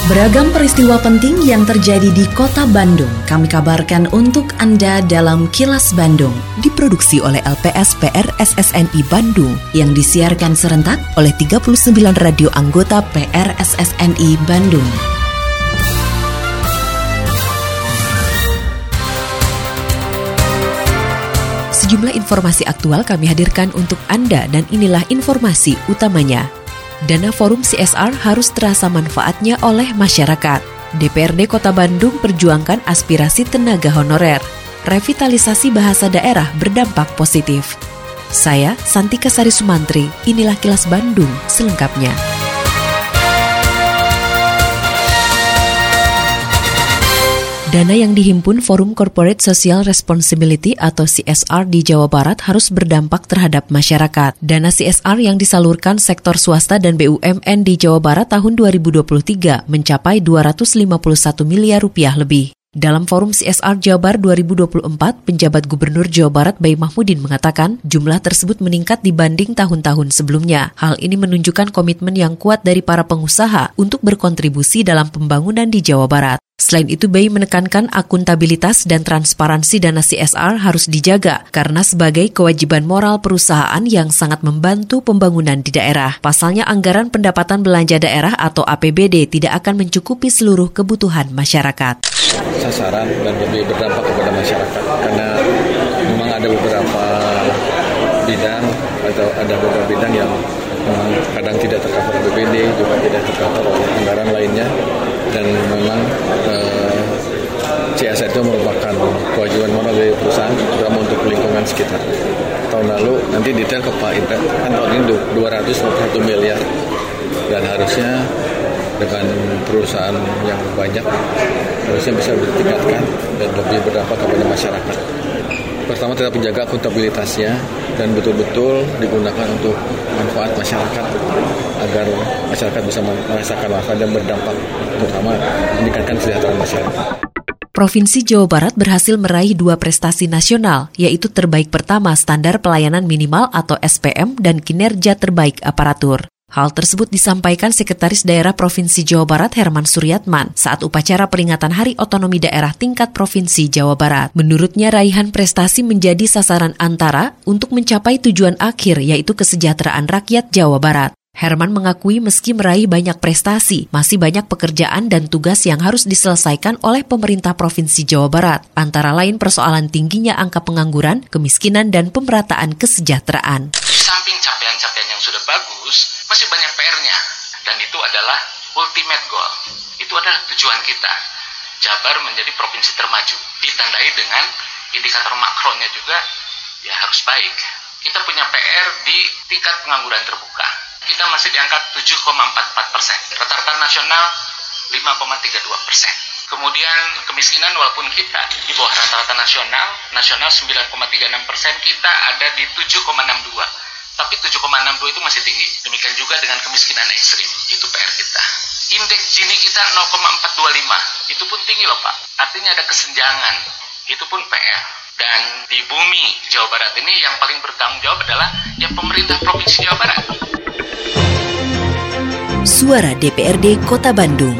Beragam peristiwa penting yang terjadi di Kota Bandung kami kabarkan untuk Anda dalam Kilas Bandung. Diproduksi oleh LPS PRSSNI Bandung yang disiarkan serentak oleh 39 radio anggota PRSSNI Bandung. Sejumlah informasi aktual kami hadirkan untuk Anda dan inilah informasi utamanya. Dana Forum CSR harus terasa manfaatnya oleh masyarakat. DPRD Kota Bandung perjuangkan aspirasi tenaga honorer. Revitalisasi bahasa daerah berdampak positif. Saya, Santika Sari Sumantri, inilah Kilas Bandung selengkapnya. Dana yang dihimpun Forum Corporate Social Responsibility atau CSR di Jawa Barat harus berdampak terhadap masyarakat. Dana CSR yang disalurkan sektor swasta dan BUMN di Jawa Barat tahun 2023 mencapai 251 miliar rupiah lebih. Dalam Forum CSR Jabar 2024, penjabat Gubernur Jawa Barat Bayi Mahmudin mengatakan jumlah tersebut meningkat dibanding tahun-tahun sebelumnya. Hal ini menunjukkan komitmen yang kuat dari para pengusaha untuk berkontribusi dalam pembangunan di Jawa Barat. Selain itu, Bayi menekankan akuntabilitas dan transparansi dana CSR harus dijaga karena sebagai kewajiban moral perusahaan yang sangat membantu pembangunan di daerah. Pasalnya, anggaran pendapatan belanja daerah atau APBD tidak akan mencukupi seluruh kebutuhan masyarakat. Sasaran dan lebih berdampak kepada masyarakat karena memang ada beberapa bidang atau ada beberapa bidang yang kadang tidak tercover APBD, juga tidak tercover oleh anggaran lainnya, dan memang CSR itu merupakan kewajiban moral dari perusahaan terutama untuk lingkungan sekitar. Tahun lalu nanti detail ke Pak Indra, kan tahun ini 251 miliar dan harusnya dengan perusahaan yang banyak harusnya bisa ditingkatkan dan lebih berdampak kepada masyarakat. Pertama, tetap menjaga akuntabilitasnya dan betul-betul digunakan untuk manfaat masyarakat agar masyarakat bisa merasakan manfaat dan berdampak, terutama meningkatkan kesejahteraan masyarakat. Provinsi Jawa Barat berhasil meraih 2 prestasi nasional, yaitu terbaik pertama standar pelayanan minimal atau SPM dan kinerja terbaik aparatur. Hal tersebut disampaikan Sekretaris Daerah Provinsi Jawa Barat Herman Suryatman saat upacara peringatan Hari Otonomi Daerah tingkat Provinsi Jawa Barat. Menurutnya raihan prestasi menjadi sasaran antara untuk mencapai tujuan akhir yaitu kesejahteraan rakyat Jawa Barat. Herman mengakui meski meraih banyak prestasi, masih banyak pekerjaan dan tugas yang harus diselesaikan oleh pemerintah Provinsi Jawa Barat, antara lain persoalan tingginya angka pengangguran, kemiskinan, dan pemerataan kesejahteraan. Di samping capaian-capaian yang sudah bagus, masih banyak PR-nya, dan itu adalah ultimate goal. Itu adalah tujuan kita. Jabar menjadi provinsi termaju, ditandai dengan indikator makronya juga ya harus baik. Kita punya PR di tingkat pengangguran terbuka. Kita masih di angka 7,44%. Rata-rata nasional 5,32%. Kemudian kemiskinan walaupun kita di bawah rata-rata nasional 9,36%, kita ada di 7,62%. Tapi 7,62 itu masih tinggi. Demikian juga dengan kemiskinan ekstrim. Itu PR kita. Indeks Gini kita 0,425. Itu pun tinggi loh Pak. Artinya ada kesenjangan. Itu pun PR. Dan di bumi Jawa Barat ini yang paling bertanggung jawab adalah ya pemerintah Provinsi Jawa Barat. Suara DPRD Kota Bandung.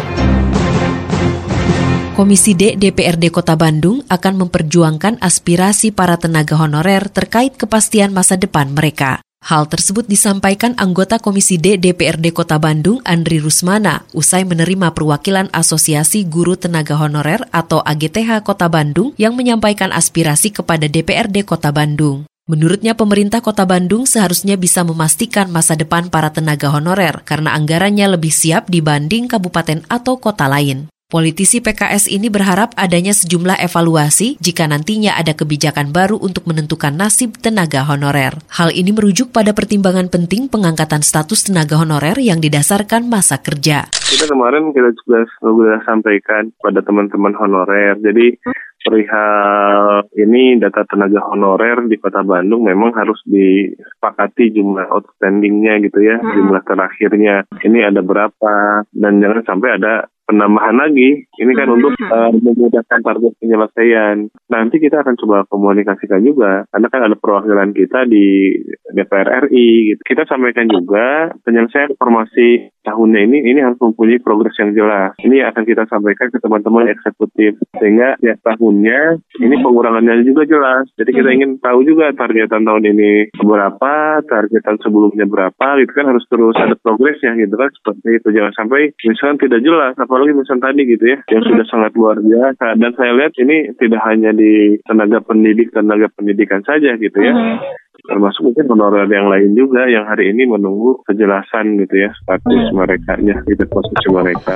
Komisi D DPRD Kota Bandung akan memperjuangkan aspirasi para tenaga honorer terkait kepastian masa depan mereka. Hal tersebut disampaikan anggota Komisi D DPRD Kota Bandung, Andri Rusmana, usai menerima perwakilan Asosiasi Guru Tenaga Honorer atau AGTH Kota Bandung yang menyampaikan aspirasi kepada DPRD Kota Bandung. Menurutnya pemerintah Kota Bandung seharusnya bisa memastikan masa depan para tenaga honorer karena anggarannya lebih siap dibanding kabupaten atau kota lain. Politisi PKS ini berharap adanya sejumlah evaluasi jika nantinya ada kebijakan baru untuk menentukan nasib tenaga honorer. Hal ini merujuk pada pertimbangan penting pengangkatan status tenaga honorer yang didasarkan masa kerja. Kita kemarin sudah sampaikan pada teman-teman honorer. Jadi perihal ini data tenaga honorer di Kota Bandung memang harus disepakati jumlah outstandingnya gitu ya, jumlah terakhirnya. Ini ada berapa dan jangan sampai ada penambahan lagi. Ini kan untuk memudahkan target penyelesaian. Nanti kita akan coba komunikasikan juga, karena kan ada perwakilan kita di DPR RI. Gitu. Kita sampaikan juga penyelesaian informasi tahunnya ini harus mempunyai progres yang jelas. Ini akan kita sampaikan ke teman-teman eksekutif sehingga tiap tahunnya ini pengurangannya juga jelas. Jadi kita ingin tahu juga targetan tahun ini berapa, targetan sebelumnya berapa, gitu kan harus terus ada progresnya gitu kan, seperti itu. Jangan sampai misalkan tidak jelas, apalagi misalkan tadi gitu ya, yang sudah sangat luar biasa. Dan saya lihat ini tidak hanya di tenaga pendidikan saja gitu ya, termasuk mungkin honorer yang lain juga yang hari ini menunggu kejelasan gitu ya status mereka, gitu posisi mereka.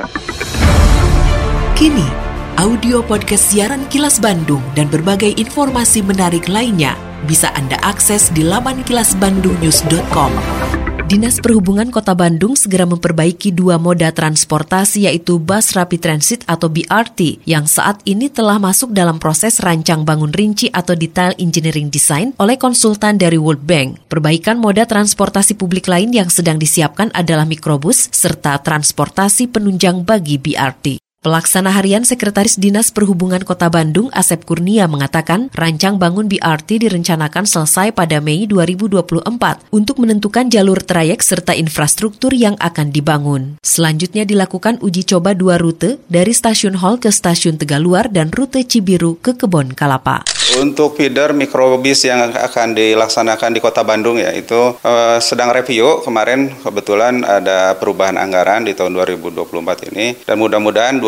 Kini, audio podcast siaran Kilas Bandung dan berbagai informasi menarik lainnya bisa Anda akses di laman kilasbandungnews.com. Dinas Perhubungan Kota Bandung segera memperbaiki 2 moda transportasi yaitu Bus Rapid Transit atau BRT yang saat ini telah masuk dalam proses rancang bangun rinci atau detail engineering design oleh konsultan dari World Bank. Perbaikan moda transportasi publik lain yang sedang disiapkan adalah mikrobus serta transportasi penunjang bagi BRT. Pelaksana Harian Sekretaris Dinas Perhubungan Kota Bandung, Asep Kurnia, mengatakan rancang bangun BRT direncanakan selesai pada Mei 2024 untuk menentukan jalur trayek serta infrastruktur yang akan dibangun. Selanjutnya dilakukan uji coba 2 rute dari Stasiun Hall ke Stasiun Tegaluar dan rute Cibiru ke Kebon Kalapa. Untuk feeder mikrobis yang akan dilaksanakan di Kota Bandung ya itu sedang review. Kemarin kebetulan ada perubahan anggaran di tahun 2024 ini dan mudah-mudahan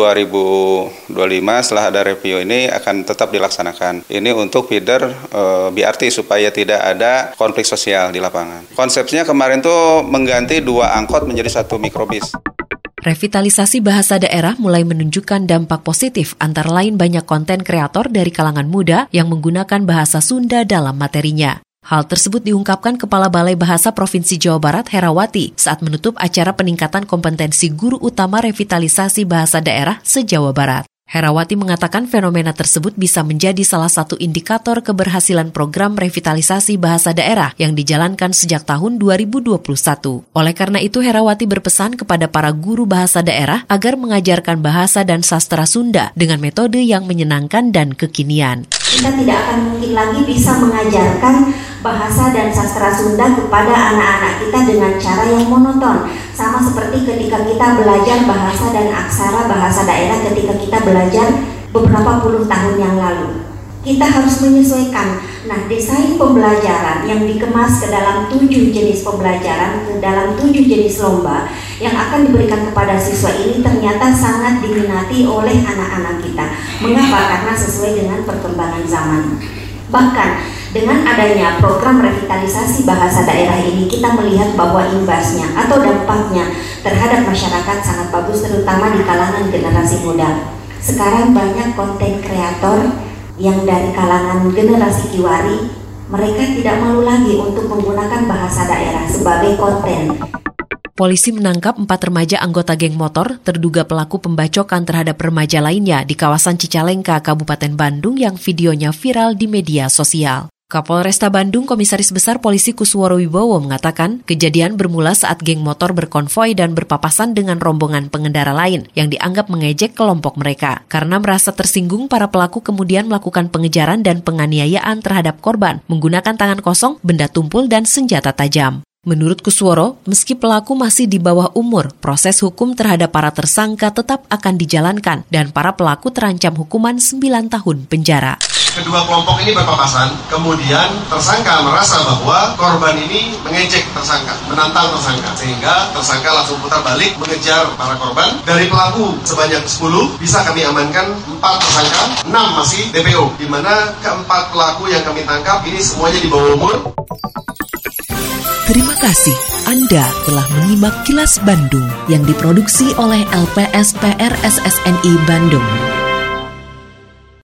2025 setelah ada review ini akan tetap dilaksanakan. Ini untuk feeder BRT supaya tidak ada konflik sosial di lapangan. Konsepnya kemarin tuh mengganti 2 angkot menjadi 1 mikrobis. Revitalisasi bahasa daerah mulai menunjukkan dampak positif, antara lain banyak konten kreator dari kalangan muda yang menggunakan bahasa Sunda dalam materinya. Hal tersebut diungkapkan Kepala Balai Bahasa Provinsi Jawa Barat Herawati saat menutup acara peningkatan kompetensi guru utama revitalisasi bahasa daerah se-Jawa Barat. Herawati mengatakan fenomena tersebut bisa menjadi salah satu indikator keberhasilan program revitalisasi bahasa daerah yang dijalankan sejak tahun 2021. Oleh karena itu, Herawati berpesan kepada para guru bahasa daerah agar mengajarkan bahasa dan sastra Sunda dengan metode yang menyenangkan dan kekinian. Kita tidak akan mungkin lagi bisa mengajarkan bahasa dan sastra Sunda kepada anak-anak kita dengan cara yang monoton. Sama seperti ketika kita belajar bahasa dan aksara bahasa daerah ketika kita belajar beberapa puluh tahun yang lalu. Kita harus menyesuaikan. Nah, desain pembelajaran yang dikemas ke dalam 7 jenis pembelajaran, ke dalam 7 jenis lomba yang akan diberikan kepada siswa ini ternyata sangat diminati oleh anak-anak kita. Mengapa? Karena sesuai dengan perkembangan zaman. Bahkan dengan adanya program revitalisasi bahasa daerah ini, kita melihat bahwa imbasnya atau dampaknya terhadap masyarakat sangat bagus, terutama di kalangan generasi muda. Sekarang banyak konten kreator yang dari kalangan generasi Kiwari, mereka tidak malu lagi untuk menggunakan bahasa daerah sebagai konten. Polisi menangkap 4 remaja anggota geng motor terduga pelaku pembacokan terhadap remaja lainnya di kawasan Cicalengka, Kabupaten Bandung yang videonya viral di media sosial. Kapolresta Bandung Komisaris Besar Polisi Kusworo Wibowo mengatakan kejadian bermula saat geng motor berkonvoi dan berpapasan dengan rombongan pengendara lain yang dianggap mengejek kelompok mereka. Karena merasa tersinggung, para pelaku kemudian melakukan pengejaran dan penganiayaan terhadap korban menggunakan tangan kosong, benda tumpul, dan senjata tajam. Menurut Kusworo, meski pelaku masih di bawah umur, proses hukum terhadap para tersangka tetap akan dijalankan dan para pelaku terancam hukuman 9 tahun penjara. Kedua kelompok ini berpapasan, kemudian tersangka merasa bahwa korban ini mengejek tersangka, menantang tersangka, sehingga tersangka langsung putar balik mengejar para korban. Dari pelaku sebanyak 10, bisa kami amankan 4 tersangka, 6 masih DPO, di mana keempat pelaku yang kami tangkap ini semuanya di bawah umur. Terima kasih Anda telah menyimak Kilas Bandung yang diproduksi oleh LPSPR SSNI Bandung.